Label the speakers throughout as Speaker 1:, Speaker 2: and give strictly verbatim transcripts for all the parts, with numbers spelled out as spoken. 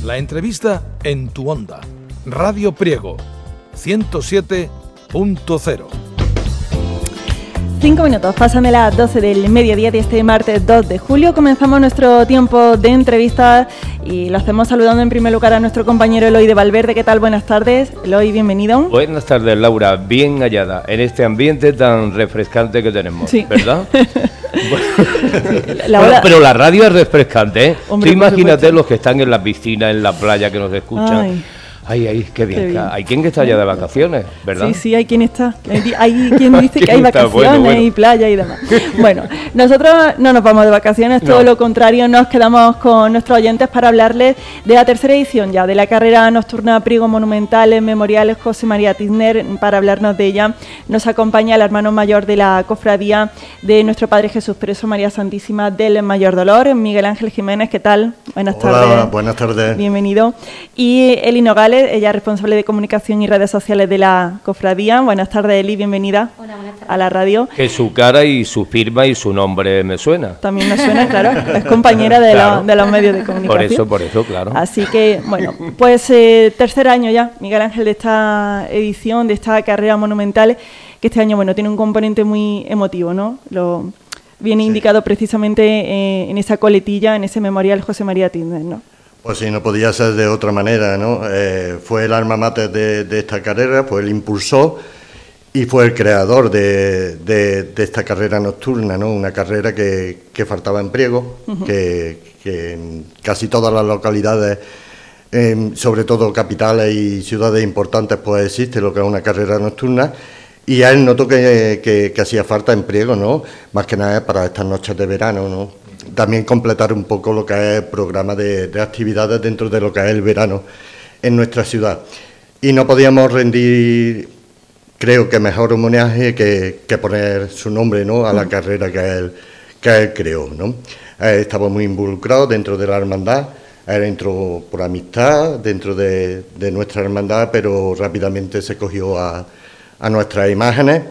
Speaker 1: La entrevista en tu onda. Radio Priego, ciento siete punto cero.
Speaker 2: Cinco minutos, pasan de las doce del mediodía de este martes dos de julio. Comenzamos nuestro tiempo de entrevistas y lo hacemos saludando en primer lugar a nuestro compañero Eloy de Valverde. ¿Qué tal? Buenas tardes. Eloy, bienvenido.
Speaker 3: Buenas tardes, Laura. Bien hallada en este ambiente tan refrescante que tenemos, sí. ¿Verdad? la bueno, pero la radio es refrescante, ¿eh? Hombre, tú imagínate los que están en la piscina, en la playa, que nos escuchan. Ay. Ay, ay, qué bien. Qué bien. Hay quien que está ya de vacaciones, ¿verdad?
Speaker 2: Sí, sí, hay quien está. Hay, hay quien dice que hay vacaciones bueno, bueno. y playa y demás. Bueno, nosotros no nos vamos de vacaciones, todo no. lo contrario, nos quedamos con nuestros oyentes para hablarles de la tercera edición ya, de la carrera nocturna Priego Monumentales Memoriales José María Tizner. Para hablarnos de ella nos acompaña el hermano mayor de la cofradía de nuestro Padre Jesús Preso María Santísima del Mayor Dolor, Miguel Ángel Jiménez. ¿Qué tal? Buenas
Speaker 4: Hola,
Speaker 2: tardes.
Speaker 4: Buenas tardes.
Speaker 2: Bienvenido. Y Eli Nogales, ella es responsable de comunicación y redes sociales de la cofradía. Buenas tardes, Eli, bienvenida.
Speaker 5: Hola, buenas tardes.
Speaker 2: A la radio.
Speaker 3: Que su cara y su firma y su nombre me suena.
Speaker 2: También me suena, claro. Es compañera de, claro. la, de los medios de comunicación.
Speaker 3: Por eso, por eso, claro.
Speaker 2: Así que, bueno, pues eh, tercer año ya, Miguel Ángel, de esta edición, de esta carrera monumental, que este año, bueno, tiene un componente muy emotivo, ¿no? Lo viene sí. indicado precisamente eh, en esa coletilla, en ese memorial José María Tizner, ¿no?
Speaker 4: Pues sí, no podía ser de otra manera, ¿no? Eh, fue el alma mater de, de esta carrera, fue el impulsor y fue el creador de, de, de esta carrera nocturna, ¿no? Una carrera que, que faltaba en Priego, uh-huh. que, que en casi todas las localidades, eh, sobre todo capitales y ciudades importantes, pues existe lo que es una carrera nocturna. Y a él notó que, que, que hacía falta en Priego, ¿no? Más que nada para estas noches de verano, ¿no? También completar un poco lo que es el programa de, de actividades dentro de lo que es el verano en nuestra ciudad. Y no podíamos rendir, creo que mejor homenaje que, que poner su nombre, ¿no? A la carrera que él, que él creó, ¿no? Él estaba muy involucrado dentro de la hermandad, él entró por amistad dentro de, de nuestra hermandad, pero rápidamente se cogió a, a nuestras imágenes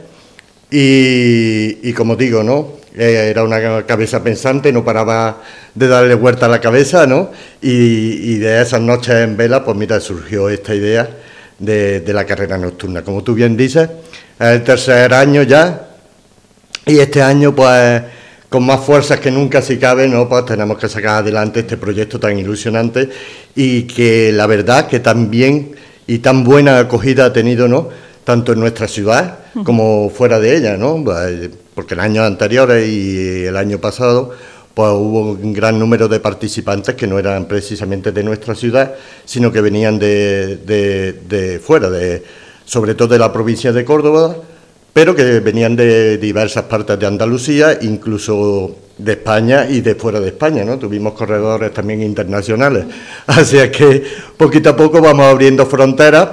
Speaker 4: y, y como digo, ¿no? Era una cabeza pensante, no paraba de darle vuelta a la cabeza, ¿no? Y, y de esas noches en vela, pues mira, surgió esta idea de, de la carrera nocturna. Como tú bien dices, es el tercer año ya, y este año, pues, con más fuerzas que nunca, si cabe, ¿no? Pues tenemos que sacar adelante este proyecto tan ilusionante y que la verdad que tan bien y tan buena acogida ha tenido, ¿no? Tanto en nuestra ciudad como fuera de ella, ¿no? Porque en años anteriores y el año pasado pues hubo un gran número de participantes que no eran precisamente de nuestra ciudad, sino que venían de, de, de fuera, de, sobre todo de la provincia de Córdoba, pero que venían de diversas partes de Andalucía, incluso de España y de fuera de España, ¿no? Tuvimos corredores también internacionales. Así es que poquito a poco vamos abriendo fronteras.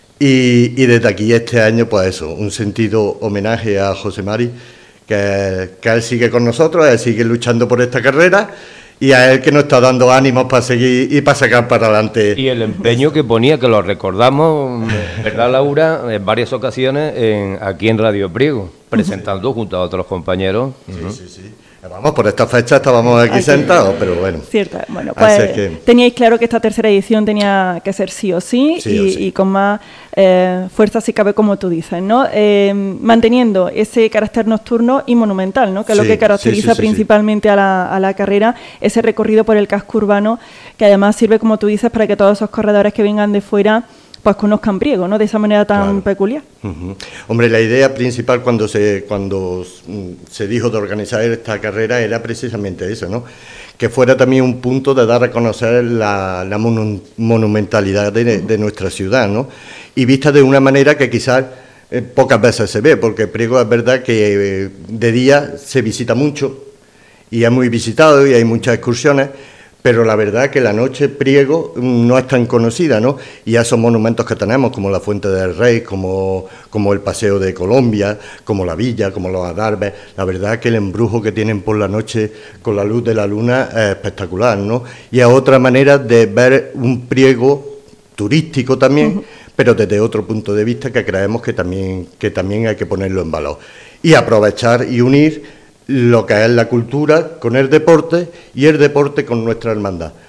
Speaker 4: Y, y desde aquí este año, pues eso, un sentido homenaje a José Mari, que, que él sigue con nosotros, él sigue luchando por esta carrera y a él que nos está dando ánimos para seguir y para sacar para adelante.
Speaker 3: Y el empeño que ponía, que lo recordamos, ¿verdad, Laura? En varias ocasiones en, aquí en Radio Priego, presentando junto a otros compañeros.
Speaker 4: Sí, uh-huh. sí, sí. Vamos, por esta fecha estábamos aquí, aquí sentados, pero bueno.
Speaker 2: Cierto, bueno, pues que... teníais claro que esta tercera edición tenía que ser sí o sí, sí, y, o sí. y con más eh, fuerza si cabe, como tú dices, ¿no? Eh, manteniendo ese carácter nocturno y monumental, ¿no? Que es sí, lo que caracteriza sí, sí, principalmente sí, sí. A, la, a la carrera, ese recorrido por el casco urbano, que además sirve, como tú dices, para que todos esos corredores que vengan de fuera pues conozcan Priego, ¿no? De esa manera tan claro. peculiar.
Speaker 4: Uh-huh. Hombre, la idea principal cuando se cuando se dijo de organizar esta carrera era precisamente eso, ¿no? Que fuera también un punto de dar a conocer la, la monu- monumentalidad de, de nuestra ciudad, ¿no? Y vista de una manera que quizás eh, pocas veces se ve, porque Priego es verdad que eh, de día se visita mucho y es muy visitado y hay muchas excursiones, pero la verdad que la noche Priego no es tan conocida, ¿no? Y esos monumentos que tenemos, como la Fuente del Rey, como, como el Paseo de Colombia, como la Villa, como los Adarves, la verdad que el embrujo que tienen por la noche con la luz de la luna es espectacular, ¿no? Y es otra manera de ver un Priego turístico también, uh-huh. pero desde otro punto de vista que creemos que también, que también hay que ponerlo en valor. Y aprovechar y unir lo que es la cultura con el deporte y el deporte con nuestra hermandad.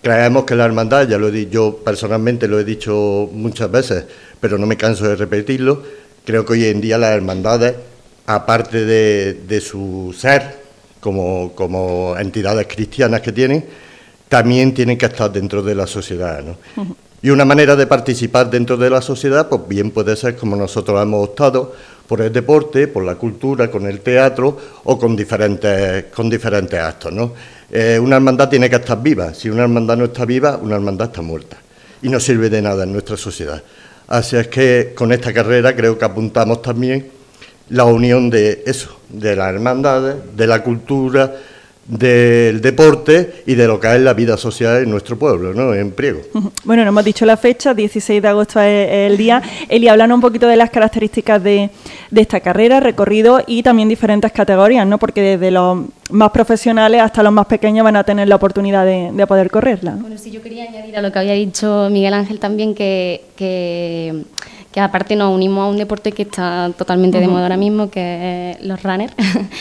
Speaker 4: creemos que la hermandad, ya lo he dicho, yo personalmente lo he dicho muchas veces, pero no me canso de repetirlo, creo que hoy en día las hermandades, aparte de, de su ser como, como entidades cristianas que tienen, también tienen que estar dentro de la sociedad, ¿no? Uh-huh. Y una manera de participar dentro de la sociedad, pues bien puede ser como nosotros hemos optado, por el deporte, por la cultura, con el teatro o con diferentes, con diferentes actos, ¿no? Eh, una hermandad tiene que estar viva. Si una hermandad no está viva, una hermandad está muerta y no sirve de nada en nuestra sociedad. Así es que con esta carrera creo que apuntamos también la unión de eso, de las hermandades, de la cultura, del deporte y de lo que es la vida social en nuestro pueblo, ¿no? En Priego.
Speaker 2: Bueno, nos hemos dicho la fecha, dieciséis de agosto es el día. Eli, háblanos un poquito de las características de, de esta carrera, recorrido y también diferentes categorías, ¿no? Porque desde los más profesionales hasta los más pequeños van a tener la oportunidad de, de poder correrla.
Speaker 5: Bueno, sí, yo quería añadir a lo que había dicho Miguel Ángel también que... que que aparte nos unimos a un deporte que está totalmente uh-huh. de moda ahora mismo, que es los runners,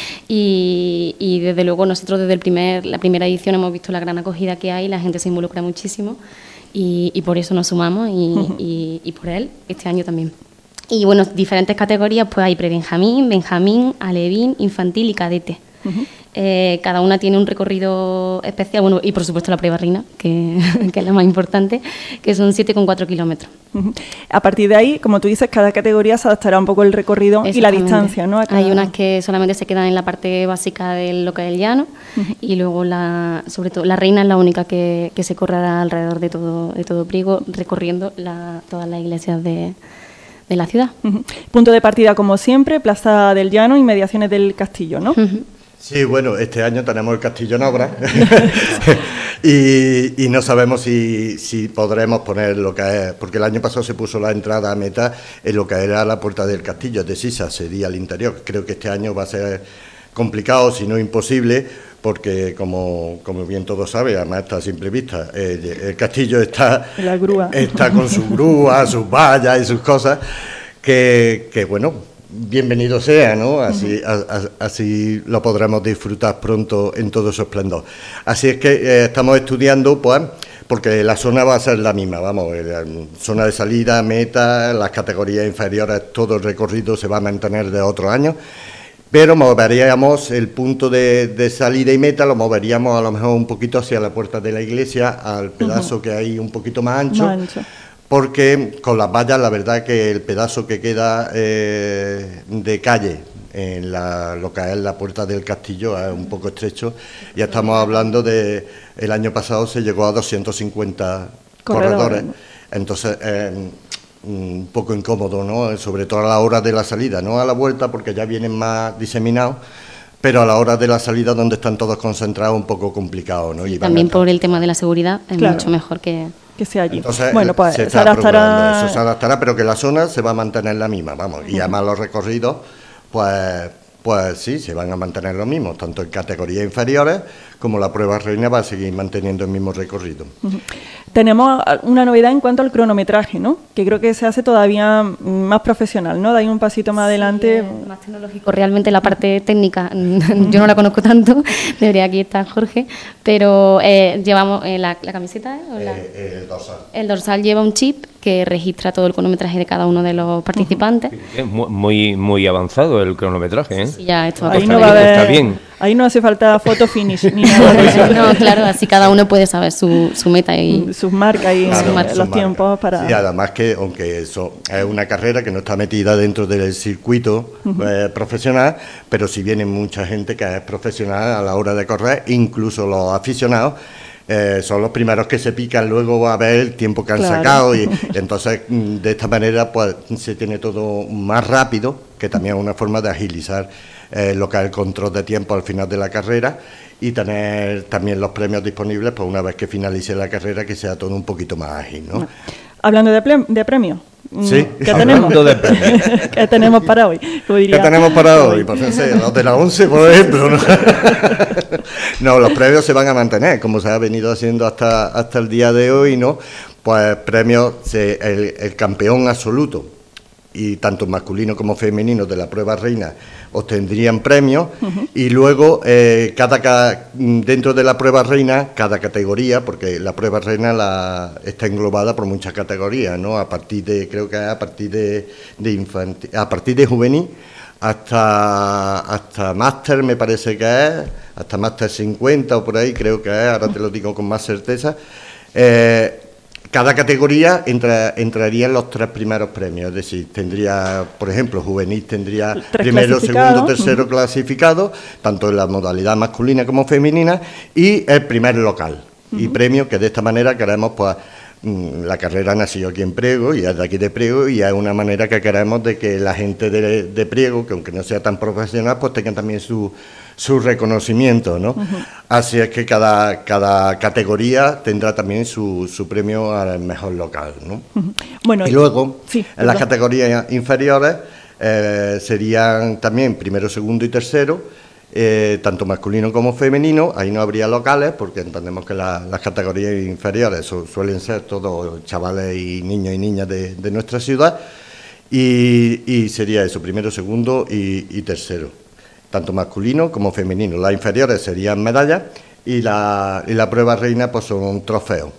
Speaker 5: y, y desde luego nosotros desde el primer, la primera edición hemos visto la gran acogida que hay, la gente se involucra muchísimo, y, y por eso nos sumamos, y, uh-huh. y, y por él, este año también. Y bueno, diferentes categorías, pues hay pre-benjamín, benjamín, alevín, infantil y cadete. Uh-huh. Eh, cada una tiene un recorrido especial, bueno, y por supuesto la prueba reina, que, que es la más importante, que son siete coma cuatro kilómetros.
Speaker 2: Uh-huh. A partir de ahí, como tú dices, cada categoría se adaptará un poco el recorrido y la distancia, ¿no? Cada...
Speaker 5: Hay unas que solamente se quedan en la parte básica de lo que es el llano, uh-huh. y luego, la, sobre todo, la reina es la única que, que se correrá alrededor de todo, de todo Priego, recorriendo la, todas las iglesias de... de la ciudad.
Speaker 2: Uh-huh. Punto de partida, como siempre, Plaza del Llano, inmediaciones del castillo, ¿no?
Speaker 5: Uh-huh.
Speaker 4: Sí, bueno, este año tenemos el castillo en obra y, y no sabemos si, si podremos poner lo que es, porque el año pasado se puso la entrada a meta en lo que era la puerta del castillo, de Sisa, sería el interior. Creo que este año va a ser complicado, si no imposible, porque como, como bien todos saben, además está a simple vista, el, el castillo está,
Speaker 2: la grúa.
Speaker 4: está con su grúa, sus vallas y sus cosas, que, que bueno... bienvenido sea, ¿no? Así, a, a, así lo podremos disfrutar pronto en todo su esplendor. Así es que eh, estamos estudiando, pues, porque la zona va a ser la misma, vamos, la zona de salida, meta, las categorías inferiores, todo el recorrido se va a mantener de otros años, pero moveríamos el punto de, de salida y meta, lo moveríamos a lo mejor un poquito hacia la puerta de la iglesia, al pedazo uh-huh. que hay un poquito más ancho. Más ancho. Porque con las vallas, la verdad que el pedazo que queda eh, de calle en la, lo que es la puerta del castillo es un poco estrecho. Ya estamos hablando de, el año pasado se llegó a doscientos cincuenta corredores, corredores. Entonces eh, un poco incómodo, ¿no? Sobre todo a la hora de la salida, no a la vuelta porque ya vienen más diseminados, pero a la hora de la salida donde están todos concentrados un poco complicado, ¿no? Y
Speaker 5: también por el tema de la seguridad es claro. mucho mejor que...
Speaker 2: que sea allí.
Speaker 4: Entonces,
Speaker 2: bueno, pues
Speaker 4: se,
Speaker 2: se adaptará...
Speaker 4: eso se adaptará, pero que la zona se va a mantener la misma, vamos, y además los recorridos, pues, pues sí, se van a mantener los mismos, tanto en categorías inferiores como la prueba reina va a seguir manteniendo el mismo recorrido.
Speaker 2: Uh-huh. Tenemos una novedad en cuanto al cronometraje, ¿no? Que creo que se hace todavía más profesional, ¿no? De ahí un pasito más sí, adelante.
Speaker 5: Más tecnológico. Realmente la parte técnica yo no la conozco tanto, debería aquí estar Jorge, pero eh, llevamos eh, la, la camiseta, ¿eh? ¿O la?
Speaker 4: Eh, el dorsal.
Speaker 5: El dorsal lleva un chip que registra todo el cronometraje de cada uno de los participantes.
Speaker 3: Uh-huh. Muy muy avanzado el cronometraje, ¿eh?
Speaker 5: Sí, ya esto
Speaker 2: ahí
Speaker 5: está,
Speaker 2: no va a haber,
Speaker 3: está bien.
Speaker 2: Ahí no hace falta foto finish ni nada.
Speaker 5: No, claro, así cada uno puede saber su, su meta y
Speaker 2: sus marcas y
Speaker 4: claro,
Speaker 2: su mar-
Speaker 4: su
Speaker 2: los
Speaker 4: marca.
Speaker 2: tiempos para...
Speaker 4: Sí, además que, aunque eso es una carrera que no está metida dentro del circuito uh-huh. eh, profesional, pero si viene mucha gente que es profesional a la hora de correr, incluso los aficionados, Eh, son los primeros que se pican luego a ver el tiempo que han claro. sacado y, y entonces de esta manera pues se tiene todo más rápido, que también es una forma de agilizar eh, lo que es el control de tiempo al final de la carrera y tener también los premios disponibles pues una vez que finalice la carrera, que sea todo un poquito más ágil, ¿no?
Speaker 2: Hablando de, ple- de premios,
Speaker 4: sí,
Speaker 2: ¿qué tenemos?
Speaker 3: De premios.
Speaker 2: ¿Qué tenemos para hoy?
Speaker 4: ¿Qué tenemos para hoy? Pues no sé, los de la once, por ejemplo. ¿no? No, los premios se van a mantener, como se ha venido haciendo hasta, hasta el día de hoy, ¿no? Pues premios, se, el, el campeón absoluto, y tanto masculino como femenino de la prueba reina, obtendrían premios, uh-huh. y luego eh, cada, cada dentro de la prueba reina, cada categoría, porque la prueba reina la, está englobada por muchas categorías, ¿no? A partir de, creo que a partir de, de infantil, a partir de juvenil hasta hasta máster me parece que es, hasta máster cincuenta o por ahí creo que es, ahora te lo digo con más certeza. Eh, Cada categoría entra, entraría en los tres primeros premios, es decir, tendría, por ejemplo, juvenil tendría primero, segundo, tercero uh-huh. clasificado, tanto en la modalidad masculina como femenina, y el primer local. Uh-huh. Y premio que de esta manera queremos, pues, la carrera nació aquí en Priego y es de aquí de Priego, y es una manera que queremos de que la gente de, de Priego, que aunque no sea tan profesional, pues tengan también su... su reconocimiento, ¿no? Uh-huh. Así es que cada, cada categoría tendrá también su, su premio al mejor local, ¿no? Uh-huh. Bueno, y luego, sí, en las categorías inferiores, eh, serían también primero, segundo y tercero, eh, tanto masculino como femenino. Ahí no habría locales, porque entendemos que la, las categorías inferiores su, suelen ser todos chavales y niños y niñas de, de nuestra ciudad, y, y sería eso, primero, segundo y, y tercero, tanto masculino como femenino. Las inferiores serían medallas y la, y la prueba reina pues son trofeos.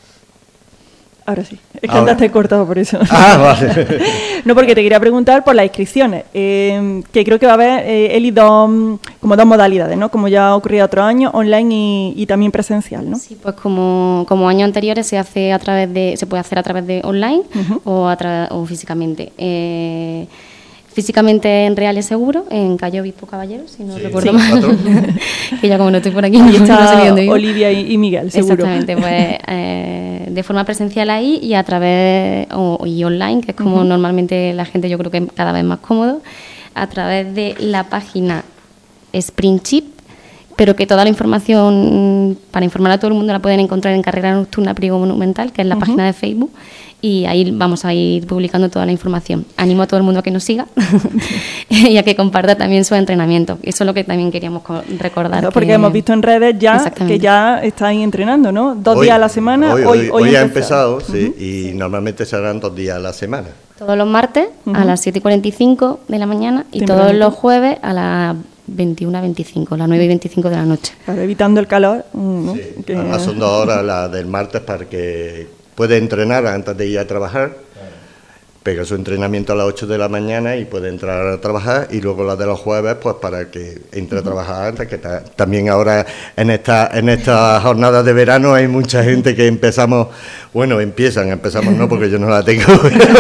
Speaker 2: Ahora sí, es que Ahora. andaste cortado por eso.
Speaker 4: Ah, vale.
Speaker 2: No, porque te quería preguntar por las inscripciones, eh, que creo que va a haber, eh, Eli, dos, como dos modalidades, ¿no? Como ya ha ocurrido otros años, online y, y también presencial, ¿no?
Speaker 5: Sí, pues como, como años anteriores se hace a través de, se puede hacer a través de online uh-huh. o, a tra- o físicamente. Eh, Físicamente en Reales Seguro, en calle Obispo Caballero, si no sí, recuerdo sí, mal. Que ya como no estoy por aquí,
Speaker 2: ahí
Speaker 5: no
Speaker 2: está
Speaker 5: sé dónde
Speaker 2: Olivia y, y Miguel, seguro.
Speaker 5: Exactamente, pues eh, de forma presencial ahí y a través, o, y online, que es como uh-huh. normalmente la gente yo creo que cada vez más cómodo, a través de la página Sprintship, pero que toda la información, para informar a todo el mundo, la pueden encontrar en Carrera Nocturna Priego Monumental, que es la uh-huh. página de Facebook, y ahí vamos a ir publicando toda la información. Animo a todo el mundo a que nos siga y a que comparta también su entrenamiento. Eso es lo que también queríamos recordar.
Speaker 2: No, porque que... hemos visto en redes ya que ya estáis entrenando, ¿no? Dos
Speaker 4: hoy,
Speaker 2: días a la semana.
Speaker 4: Hoy,
Speaker 2: hoy,
Speaker 4: hoy,
Speaker 2: hoy,
Speaker 4: hoy ha empezado, sí, uh-huh. y normalmente serán dos días a la semana.
Speaker 5: Todos los martes uh-huh. a las siete y cuarenta y cinco de la mañana y todos los jueves a las veintiuna a veinticinco, las nueve y veinticinco de la noche.
Speaker 2: Claro, evitando el calor. ¿no?
Speaker 4: Sí,
Speaker 2: que...
Speaker 4: además son dos horas las del martes para que puede entrenar antes de ir a trabajar, claro. Pega su entrenamiento a las ocho de la mañana y puede entrar a trabajar, y luego la de los jueves pues para que entre a trabajar antes, que ta- también ahora en esta en esta jornada de verano hay mucha gente que empezamos, bueno, empiezan, empezamos no porque yo no la tengo,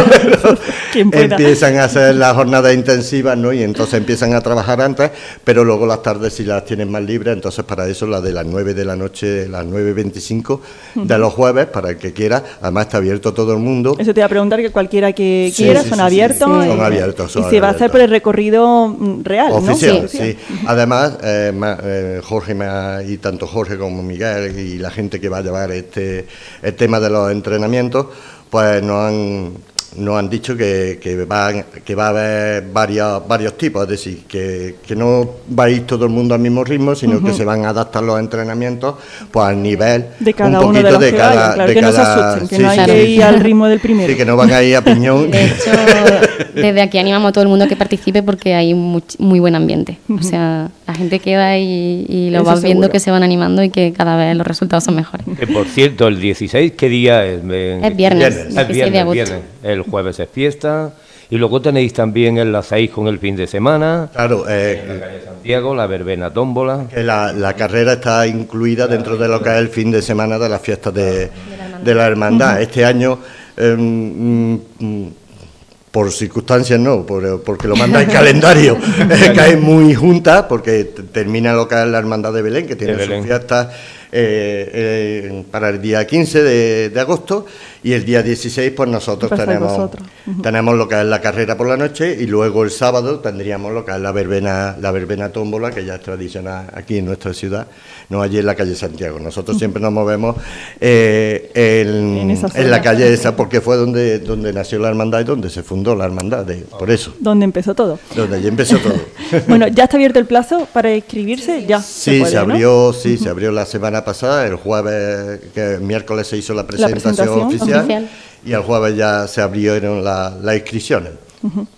Speaker 4: pero empiezan a hacer las jornadas intensivas, ¿no? Y entonces empiezan a trabajar antes, pero luego las tardes si las tienen más libres, entonces para eso la de las nueve de la noche, las nueve y veinticinco de los jueves, para el que quiera, además está abierto a todo el mundo.
Speaker 2: Eso te iba a preguntar, que cualquiera que Sí, quiera, sí, son, sí, abiertos,
Speaker 4: sí.
Speaker 2: Y,
Speaker 4: son abiertos. Son
Speaker 2: y se
Speaker 4: abiertos.
Speaker 2: va a hacer por el recorrido real,
Speaker 4: oficial,
Speaker 2: ¿no?
Speaker 4: Sí, sí. Además, eh, ma, eh, Jorge ma, y tanto Jorge como Miguel y la gente que va a llevar este el tema de los entrenamientos, pues nos han nos han dicho que, que, va, que va a haber varios, varios tipos, es decir, que, que no va a ir todo el mundo al mismo ritmo, sino uh-huh. que se van a adaptar los entrenamientos pues al nivel
Speaker 2: de cada
Speaker 4: un poquito
Speaker 2: uno de,
Speaker 4: de cada
Speaker 2: vayan, claro,
Speaker 4: de
Speaker 2: que
Speaker 4: cada,
Speaker 2: no se asusten, que
Speaker 4: sí,
Speaker 2: no hay
Speaker 4: sí,
Speaker 2: que
Speaker 4: sí.
Speaker 2: ir al ritmo del primero.
Speaker 4: Sí, que no van a ir a piñón.
Speaker 5: De hecho, desde aquí animamos a todo el mundo a que participe porque hay muy, muy buen ambiente. Uh-huh. O sea, la gente queda y, y lo Eso va seguro. viendo que se van animando y que cada vez los resultados son mejores.
Speaker 3: Eh, por cierto, el dieciséis, ¿qué día es? Me...
Speaker 5: Es viernes.
Speaker 3: viernes. Es viernes, viernes. El jueves es fiesta. Y luego tenéis también el enlazáis con el fin de semana.
Speaker 4: Claro, eh,
Speaker 3: en la calle Santiago, la verbena tómbola.
Speaker 4: Que la, la carrera está incluida dentro de lo que es el fin de semana de las fiestas de, de la hermandad. Uh-huh. Este año, eh, mm, por circunstancias no, por, porque lo manda el calendario, eh, cae muy junta, porque t- termina lo que es la hermandad de Belén, que tiene sus fiestas eh, eh, para el día quince de, de agosto, y el día dieciséis pues nosotros tenemos uh-huh. tenemos lo que es la carrera por la noche, y luego el sábado tendríamos lo que es la verbena la verbena tómbola, que ya es tradicional aquí en nuestra ciudad, no allí en la calle Santiago. Nosotros uh-huh. siempre nos movemos eh, en, en, en la calle esa, porque fue donde donde nació la hermandad y donde se fundó la hermandad, de, por eso.
Speaker 2: Donde empezó todo.
Speaker 4: Donde allí empezó todo.
Speaker 2: Bueno, ¿ya está abierto el plazo para inscribirse? Ya.
Speaker 4: Sí,
Speaker 2: se, puede,
Speaker 4: se abrió,
Speaker 2: ¿no?
Speaker 4: sí, uh-huh. se abrió la semana pasada, el jueves, que el miércoles se hizo la presentación, la presentación oficial, oficial, y el jueves ya se abrieron la, las inscripciones.
Speaker 2: Uh-huh.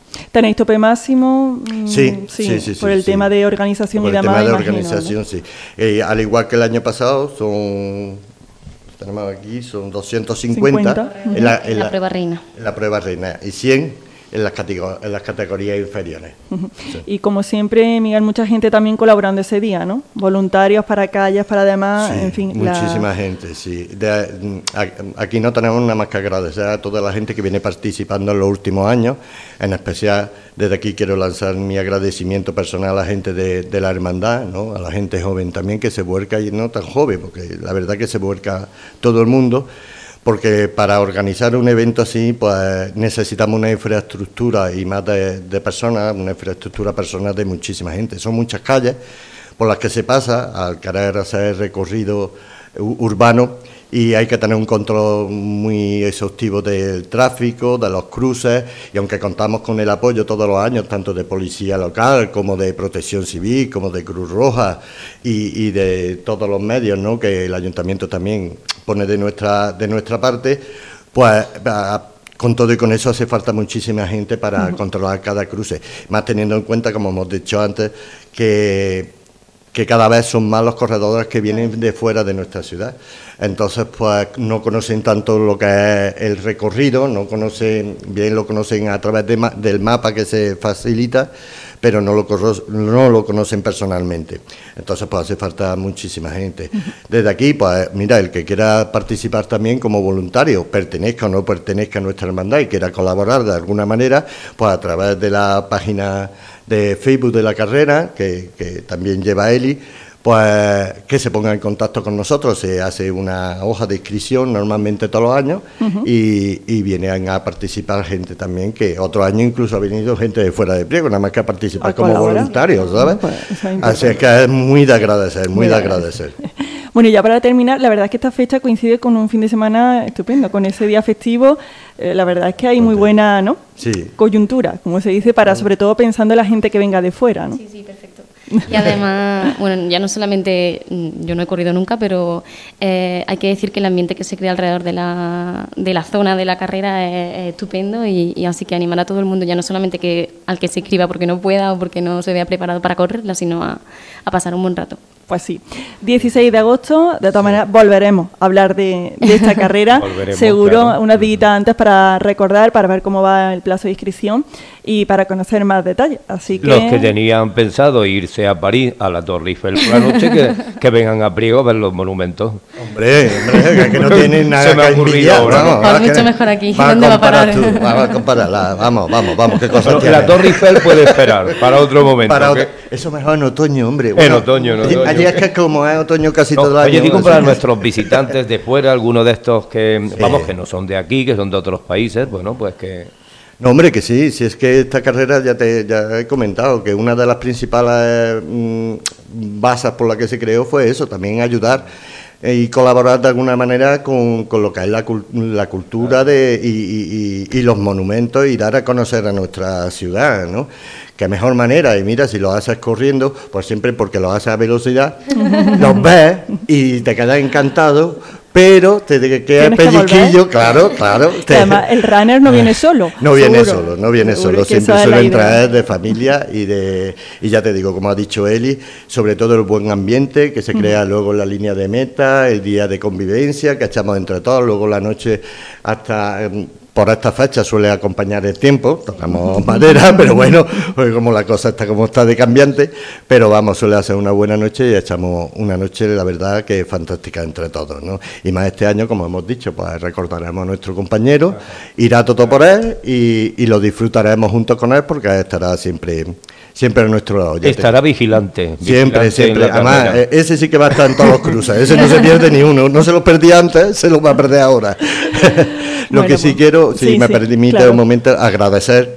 Speaker 2: ¿Tenéis tope máximo?
Speaker 4: Sí, sí, sí, sí.
Speaker 2: Por el
Speaker 4: sí,
Speaker 2: tema
Speaker 4: sí.
Speaker 2: de organización
Speaker 4: por
Speaker 2: y demás.
Speaker 4: Por el tema de
Speaker 2: imagino,
Speaker 4: organización,
Speaker 2: ¿no?
Speaker 4: sí. Eh, al igual que el año pasado, son, tenemos aquí, son doscientos cincuenta
Speaker 2: cincuenta.
Speaker 4: en, la, en,
Speaker 5: en la
Speaker 4: la
Speaker 5: prueba reina.
Speaker 4: En la prueba reina y cien en las, categor en las categorías inferiores.
Speaker 2: Uh-huh.
Speaker 4: Sí.
Speaker 2: Y como siempre, Miguel, mucha gente también colaborando ese día, ¿no? Voluntarios para calles, para demás,
Speaker 4: Sí,
Speaker 2: en fin.
Speaker 4: muchísima
Speaker 2: la...
Speaker 4: gente, sí. De, aquí no tenemos nada más que agradecer a toda la gente que viene participando en los últimos años. En especial, desde aquí quiero lanzar mi agradecimiento personal a la gente de, de la hermandad, ¿no? A la gente joven también que se vuelca, y no tan joven, porque la verdad que se vuelca todo el mundo. Porque para organizar un evento así, pues necesitamos una infraestructura y más de, de personas, una infraestructura personal de muchísima gente. Son muchas calles por las que se pasa al querer hacer recorrido urbano y hay que tener un control muy exhaustivo del tráfico, de los cruces, y aunque contamos con el apoyo todos los años, tanto de policía local como de protección civil, como de Cruz Roja y, y de todos los medios, ¿no?, que el ayuntamiento también pone de nuestra, de nuestra parte, pues a, con todo y con eso hace falta muchísima gente para uh-huh. controlar cada cruce, más teniendo en cuenta, como hemos dicho antes, que... que cada vez son más los corredores que vienen de fuera de nuestra ciudad. Entonces, pues no conocen tanto lo que es el recorrido, no conocen, bien lo conocen a través de ma del mapa que se facilita, pero no lo, no lo conocen personalmente. Entonces, pues hace falta muchísima gente. Desde aquí, pues mira, el que quiera participar también como voluntario, pertenezca o no pertenezca a nuestra hermandad y quiera colaborar de alguna manera, pues a través de la página de Facebook de la carrera, que, que también lleva Eli, pues que se ponga en contacto con nosotros. Se hace una hoja de inscripción normalmente todos los años uh-huh. y, y vienen a participar gente también, que otro año incluso ha venido gente de fuera de Priego, nada más que a participar a como voluntarios, ¿sabes? Pues, así es que es muy de agradecer, muy de agradecer.
Speaker 2: Bueno, y ya para terminar, la verdad es que esta fecha coincide con un fin de semana estupendo, con ese día festivo. Eh, la verdad es que hay muy buena, ¿no?
Speaker 4: Sí.
Speaker 2: Coyuntura, como se dice, para sobre todo pensando en la gente que venga de fuera, ¿no?
Speaker 5: Sí, sí, perfecto. Y además, bueno, ya no solamente, yo no he corrido nunca, pero eh, hay que decir que el ambiente que se crea alrededor de la, de la zona de la carrera es, es estupendo y, y así que animar a todo el mundo, ya no solamente que al que se inscriba porque no pueda o porque no se vea preparado para correrla, sino a, a pasar un buen rato.
Speaker 2: Pues sí, dieciséis de agosto, de todas maneras volveremos a hablar de, de esta carrera, seguro, claro. Unas días antes para recordar, para ver cómo va el plazo de inscripción y para conocer más detalles. Así que...
Speaker 3: Los que tenían pensado irse a París, a la Torre Eiffel por la noche, que, que vengan a Priego a ver los monumentos.
Speaker 4: Hombre, hombre, que no tienen nada.
Speaker 3: Se me ha ocurrido ahora.
Speaker 5: Vamos, vamos, mucho mejor aquí, ¿dónde va a parar?
Speaker 4: Tú, vamos a compararla, vamos, vamos, vamos, qué cosa
Speaker 3: tiene. La Torre Eiffel puede esperar, para otro momento. Para
Speaker 4: otro, eso mejor en otoño, hombre.
Speaker 3: Bueno, en otoño, en otoño.
Speaker 4: Allí es que como es otoño casi no, todo el año.
Speaker 3: Oye, digo para nuestros visitantes de fuera, algunos de estos que, sí. vamos, que no son de aquí, que son de otros países, bueno, pues que...
Speaker 4: No, hombre, que sí, si es que esta carrera, ya te ya he comentado, que una de las principales mmm, bases por las que se creó fue eso, también ayudar eh, y colaborar de alguna manera con, con lo que es la, la cultura de, y, y, y, y los monumentos y dar a conocer a nuestra ciudad, ¿no? Qué mejor manera, y mira, si lo haces corriendo, pues siempre porque lo haces a velocidad, los ves y te quedas encantado, pero te queda pellizquillo, claro, claro. Te...
Speaker 2: Además, el runner no viene solo.
Speaker 4: No viene seguro. solo, no viene seguro, solo, siempre suelen traer de familia y de, y ya te digo, como ha dicho Eli, sobre todo el buen ambiente que se crea uh-huh. luego en la línea de meta, el día de convivencia que echamos entre todos, luego la noche hasta... Eh, por esta fecha suele acompañar el tiempo, tocamos madera, pero bueno, pues como la cosa está como está de cambiante, pero vamos, suele hacer una buena noche y echamos una noche, la verdad, que es fantástica entre todos, ¿no? Y más este año, como hemos dicho, pues recordaremos a nuestro compañero, irá todo por él y, y lo disfrutaremos junto con él porque estará siempre... Siempre a nuestro lado.
Speaker 3: Estará vigilante.
Speaker 4: Siempre,
Speaker 3: vigilante
Speaker 4: siempre. Además, ese sí que va a estar en todos los cruces. Ese no se pierde ni uno. No se lo perdí antes, se lo va a perder ahora. Lo bueno, que sí pues, quiero, si sí, me sí, permite claro. un momento, agradecer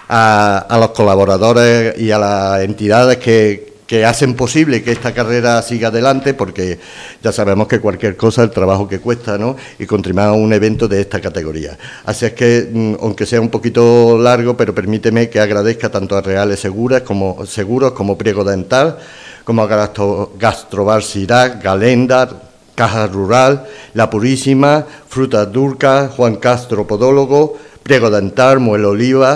Speaker 4: a, a los colaboradores y a las entidades que, que hacen posible que esta carrera siga adelante, porque ya sabemos que cualquier cosa, el trabajo que cuesta, ¿no? Y contribuir a un evento de esta categoría. Así es que, aunque sea un poquito largo, pero permíteme que agradezca tanto a Reales Seguras como Seguros, como Priego Dental, como a Gastro, Gastrobar Sirac, Galenda, Caja Rural, La Purísima, Frutas Durca, Juan Castro Podólogo, Priego Dental, Muel Oliva,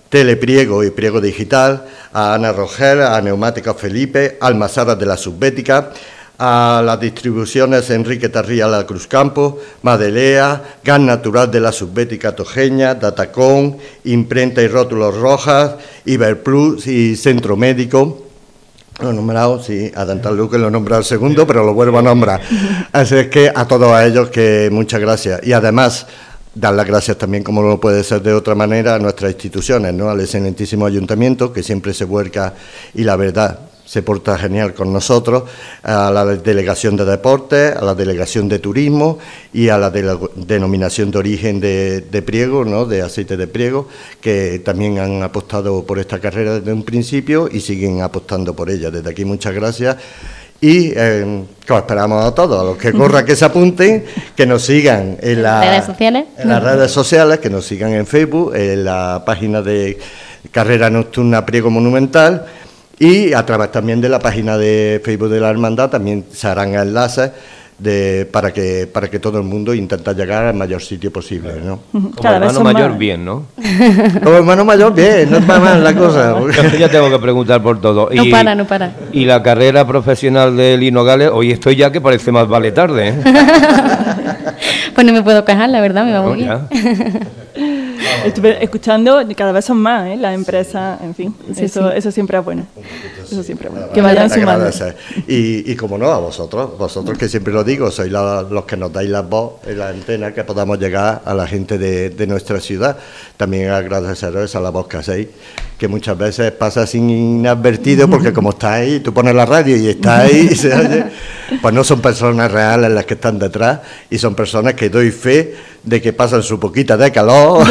Speaker 4: Telepriego y Priego Digital, a Ana Rogel, a Neumáticos Felipe, a Almazaras de la Subbética, a las distribuciones Enrique Tarría La Cruzcampo, Madelea, Gas Natural de la Subbética Tojeña, Datacom, Imprenta y Rótulos Rojas, Iberplus y Centro Médico. Lo he nombrado, sí, a Dental Luque lo he nombrado el segundo, pero lo vuelvo a nombrar. Así es que a todos a ellos que muchas gracias. Y además, dar las gracias también, como no puede ser de otra manera, a nuestras instituciones, ¿no? Al excelentísimo ayuntamiento, que siempre se vuelca y la verdad se porta genial con nosotros, a la Delegación de Deportes, a la Delegación de Turismo y a la de la Denominación de Origen de, de Priego, ¿no? De aceite de Priego, que también han apostado por esta carrera desde un principio y siguen apostando por ella. Desde aquí muchas gracias. Y eh, que os esperamos a todos, a los que corran que se apunten, que nos sigan en, la,
Speaker 5: redes sociales.
Speaker 4: en las redes sociales, que nos sigan en Facebook, en la página de Carrera Nocturna Priego Monumental, y a través también de la página de Facebook de la Hermandad también se harán enlaces de, para que para que todo el mundo intente llegar al mayor sitio posible, ¿no?
Speaker 3: Como Cada hermano mayor, más. Bien, ¿no?
Speaker 4: Como hermano mayor, bien, no es para mal la cosa.
Speaker 3: Yo ya tengo que preguntar por todo.
Speaker 5: No
Speaker 3: y,
Speaker 5: para, no para.
Speaker 3: Y la carrera profesional de Lino Gales, hoy estoy ya que parece más vale tarde, ¿eh?
Speaker 5: Pues no me puedo quejar, la verdad, me va muy
Speaker 3: no,
Speaker 5: bien.
Speaker 2: Estuve escuchando, cada vez son más, ¿eh? Las empresas, en fin,
Speaker 5: sí,
Speaker 2: eso,
Speaker 5: sí.
Speaker 2: eso siempre es bueno. Eso siempre es bueno. Que vayan sumando.
Speaker 4: Y, y como no, a vosotros, vosotros que siempre lo digo, sois la, los que nos dais la voz en la antena, que podamos llegar a la gente de, de nuestra ciudad. También agradeceros a la voz que hacéis, que muchas veces pasa sin inadvertido, porque como está ahí, tú pones la radio y está ahí, y se oye, pues no son personas reales las que están detrás, y son personas que doy fe de que pasan su poquita de calor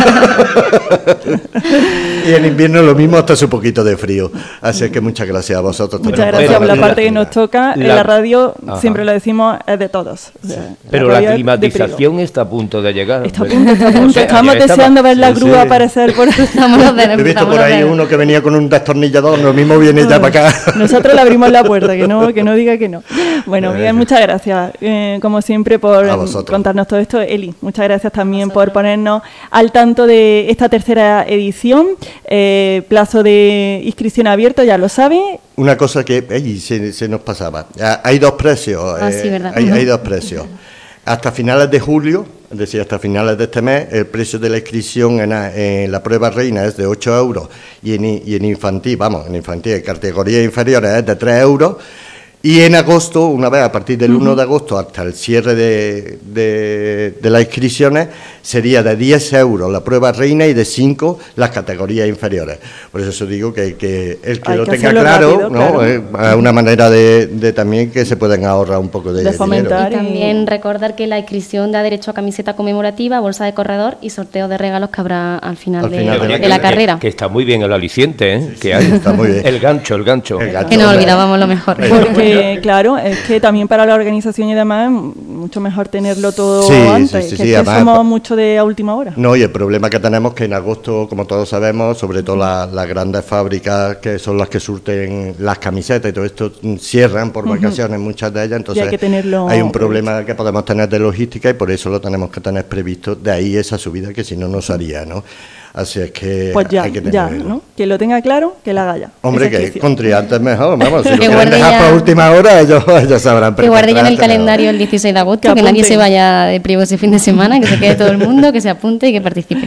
Speaker 4: y en invierno lo mismo, hasta su poquito de frío. Así que muchas gracias a vosotros.
Speaker 2: Muchas gracias por la parte que nos toca. La, en la radio, ajá, siempre lo decimos, es de todos. O sea,
Speaker 3: pero la, la climatización está a punto de llegar.
Speaker 2: Está a punto, está a punto. O sea, estamos deseando ver la grúa, sí, aparecer por
Speaker 4: He visto por ahí uno que venía con un destornillador, lo mismo viene ya para acá.
Speaker 2: Nosotros le abrimos la puerta, que no, que no diga que no. Bueno, Miguel, muchas gracias, eh, como siempre, por contarnos todo esto. Eli, muchas gracias también por ponernos al tanto de esta tercera edición. Eh, plazo de inscripción abierto, ya lo sabe.
Speaker 4: Una cosa que ey, se, se nos pasaba. Hay dos precios.
Speaker 5: Ah, sí, verdad.
Speaker 4: Hay, hay dos precios. Hasta finales de julio, es decir, hasta finales de este mes, el precio de la inscripción en, en la prueba reina es de ocho euros y en, y en infantil, vamos, en infantil, en categorías inferiores es de tres euros. Y en agosto, una vez a partir del uno de agosto hasta el cierre de, de, de las inscripciones, sería de diez euros la prueba reina y de cinco las categorías inferiores. Por eso digo que, que el que
Speaker 2: Hay
Speaker 4: lo
Speaker 2: que
Speaker 4: tenga claro,
Speaker 2: rápido,
Speaker 4: ¿no?
Speaker 2: claro.
Speaker 4: Es una manera de, de también que se pueden ahorrar un poco de,
Speaker 2: de fomentar
Speaker 4: dinero.
Speaker 5: Y también recordar que la inscripción da derecho a camiseta conmemorativa, bolsa de corredor y sorteo de regalos que habrá al final, al de, final de, de, de la
Speaker 3: que,
Speaker 5: carrera.
Speaker 3: Que, que está muy bien el aliciente, ¿eh?
Speaker 4: Sí, sí,
Speaker 3: que hay.
Speaker 4: Está muy bien.
Speaker 3: El gancho, el gancho. El gancho
Speaker 5: que nos olvidábamos lo mejor.
Speaker 2: Porque, claro, es que también para la organización y demás es mucho mejor tenerlo todo
Speaker 4: sí,
Speaker 2: antes,
Speaker 4: sí, sí,
Speaker 2: que,
Speaker 4: sí,
Speaker 2: que
Speaker 4: además,
Speaker 2: somos mucho de a última hora.
Speaker 4: No, y el problema que tenemos es que en agosto, como todos sabemos, sobre todo las, las grandes fábricas que son las que surten las camisetas y todo esto, cierran por vacaciones, uh-huh, muchas de ellas, entonces
Speaker 2: hay, que tenerlo
Speaker 4: hay un problema que podemos tener de logística y por eso lo tenemos que tener previsto, de ahí esa subida que si no, no se haría, ¿no? Así es que
Speaker 2: pues ya,
Speaker 4: hay que
Speaker 2: ya, ¿no? Que lo tenga claro, que la haga ya.
Speaker 4: Hombre, que con triantes mejor, vamos, si lo
Speaker 5: que
Speaker 4: quieren dejar para última hora, ellos, ellos sabrán.
Speaker 5: Que guarde ya en el calendario el dieciséis de agosto, que, que nadie se vaya de Priego ese fin de semana, que se quede todo el mundo, que se apunte y que participe.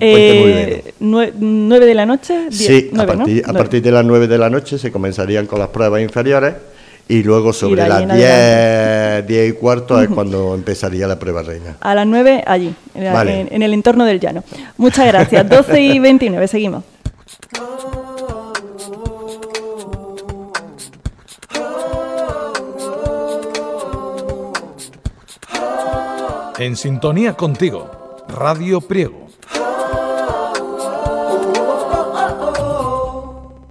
Speaker 2: Eh, nueve de la noche, diez,
Speaker 4: sí,
Speaker 2: nueve,
Speaker 4: a, partir,
Speaker 2: ¿no?
Speaker 4: a partir de las nueve de la noche se comenzarían con las pruebas inferiores y luego sobre y las diez, diez y cuarto uh-huh, es cuando empezaría la prueba reina.
Speaker 2: A las nueve allí, en,
Speaker 4: vale.
Speaker 2: en, en el entorno del llano. Muchas gracias. doce y veintinueve, seguimos.
Speaker 1: En sintonía contigo, Radio Priego.